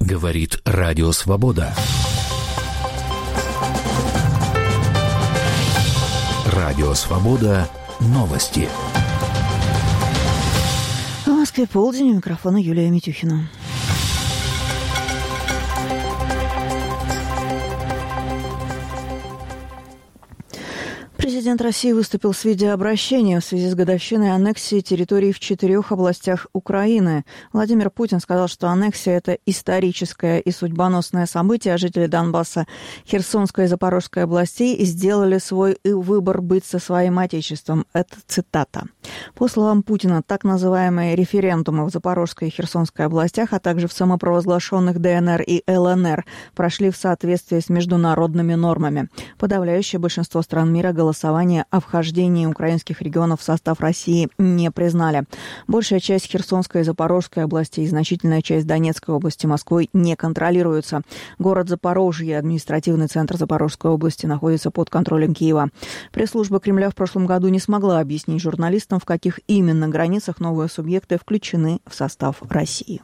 Говорит Радио Свобода. Радио Свобода. Новости. В Москве полдень, у микрофона Юлия Митюхина. Президент России выступил с видеообращением в связи с годовщиной аннексии территорий в 4 областях Украины. Владимир Путин сказал, что аннексия – это историческое и судьбоносное событие, а жители Донбасса, Херсонской и Запорожской областей сделали свой выбор быть со своим отечеством. Это цитата. По словам Путина, так называемые референдумы в Запорожской и Херсонской областях, а также в самопровозглашенных ДНР и ЛНР прошли в соответствии с международными нормами. Подавляющее большинство стран мира голосование о вхождении украинских регионов в состав России не признали. Большая часть Херсонской и Запорожской областей и значительная часть Донецкой области Москвой не контролируются. Город Запорожье, административный центр Запорожской области, находится под контролем Киева. Пресс-служба Кремля в прошлом году не смогла объяснить журналистам, в каких именно границах новые субъекты включены в состав России.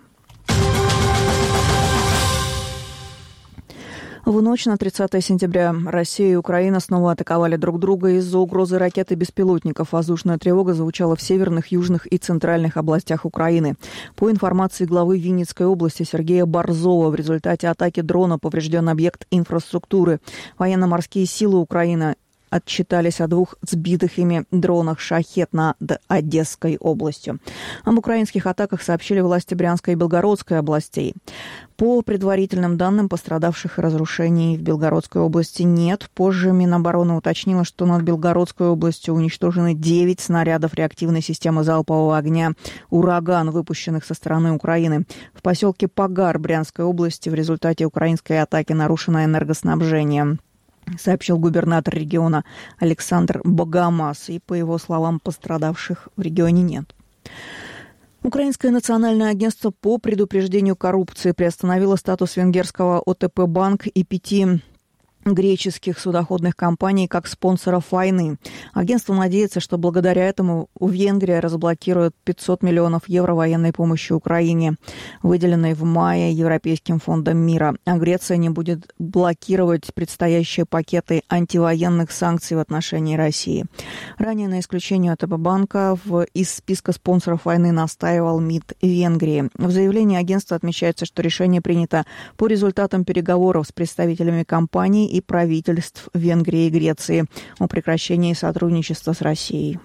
В ночь на 30 сентября Россия и Украина снова атаковали друг друга из-за угрозы ракет и беспилотников. Воздушная тревога звучала в северных, южных и центральных областях Украины. По информации главы Винницкой области Сергея Борзова, в результате атаки дрона поврежден объект инфраструктуры. Военно-морские силы Украины отчитались о 2 сбитых ими дронах «Шахет» над Одесской областью. Об украинских атаках сообщили власти Брянской и Белгородской областей. По предварительным данным, пострадавших и разрушений в Белгородской области нет. Позже Минобороны уточнило, что над Белгородской областью уничтожены 9 снарядов реактивной системы залпового огня «Ураган», выпущенных со стороны Украины. В поселке Пагар Брянской области в результате украинской атаки нарушено энергоснабжение, сообщил губернатор региона Александр Богомаз. И, по его словам, пострадавших в регионе нет. Украинское национальное агентство по предупреждению коррупции приостановило статус венгерского ОТП «Банк» и 5 греческих судоходных компаний как спонсоров войны. Агентство надеется, что благодаря этому Венгрия разблокирует 500 миллионов евро военной помощи Украине, выделенной в мае Европейским фондом мира. А Греция не будет блокировать предстоящие пакеты антивоенных санкций в отношении России. Ранее на исключение ОТП банка из списка спонсоров войны настаивал МИД Венгрии. В заявлении агентства отмечается, что решение принято по результатам переговоров с представителями компаний и правительств Венгрии и Греции о прекращении сотрудничества с Россией.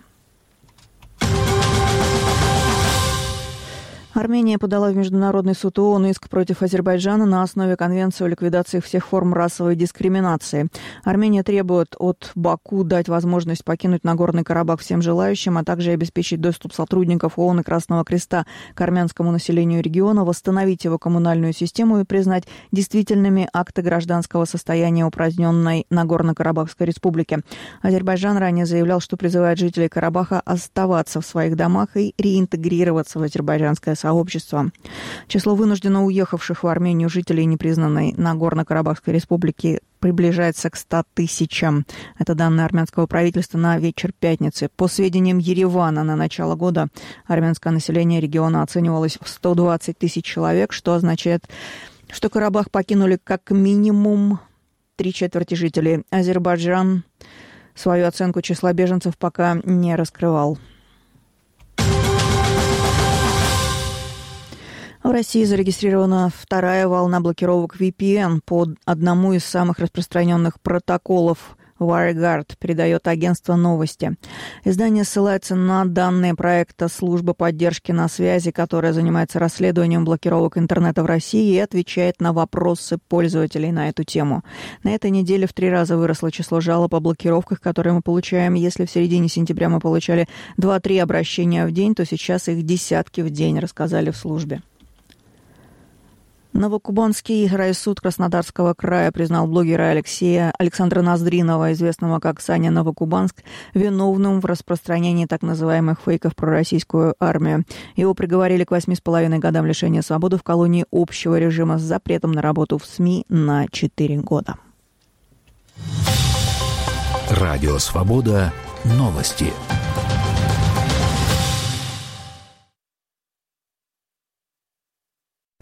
Армения подала в Международный суд ООН иск против Азербайджана на основе Конвенции о ликвидации всех форм расовой дискриминации. Армения требует от Баку дать возможность покинуть Нагорный Карабах всем желающим, а также обеспечить доступ сотрудников ООН и Красного Креста к армянскому населению региона, восстановить его коммунальную систему и признать действительными акты гражданского состояния упраздненной Нагорно-Карабахской республики. Азербайджан ранее заявлял, что призывает жителей Карабаха оставаться в своих домах и реинтегрироваться в азербайджанское сообщества. Число вынужденно уехавших в Армению жителей непризнанной Нагорно-Карабахской республики приближается к 100 тысячам. Это данные армянского правительства на вечер пятницы. По сведениям Еревана, на начало года армянское население региона оценивалось в 120 тысяч человек, что означает, что Карабах покинули как минимум 3/4 жителей. Азербайджан свою оценку числа беженцев пока не раскрывал. В России зарегистрирована 2-я волна блокировок VPN по одному из самых распространенных протоколов WireGuard, передает агентство «Новости». Издание ссылается на данные проекта службы поддержки на связи, которая занимается расследованием блокировок интернета в России и отвечает на вопросы пользователей на эту тему. На этой неделе в 3 раза выросло число жалоб о блокировках, которые мы получаем. Если в середине сентября мы получали 2-3 обращения в день, то сейчас их десятки в день, рассказали в службе. Новокубанский райсуд Краснодарского края признал блогера Александра Ноздринова, известного как Саня Новокубанск, виновным в распространении так называемых фейков про российскую армию. Его приговорили к 8,5 годам лишения свободы в колонии общего режима с запретом на работу в СМИ на 4 года. Радио «Свобода». Новости.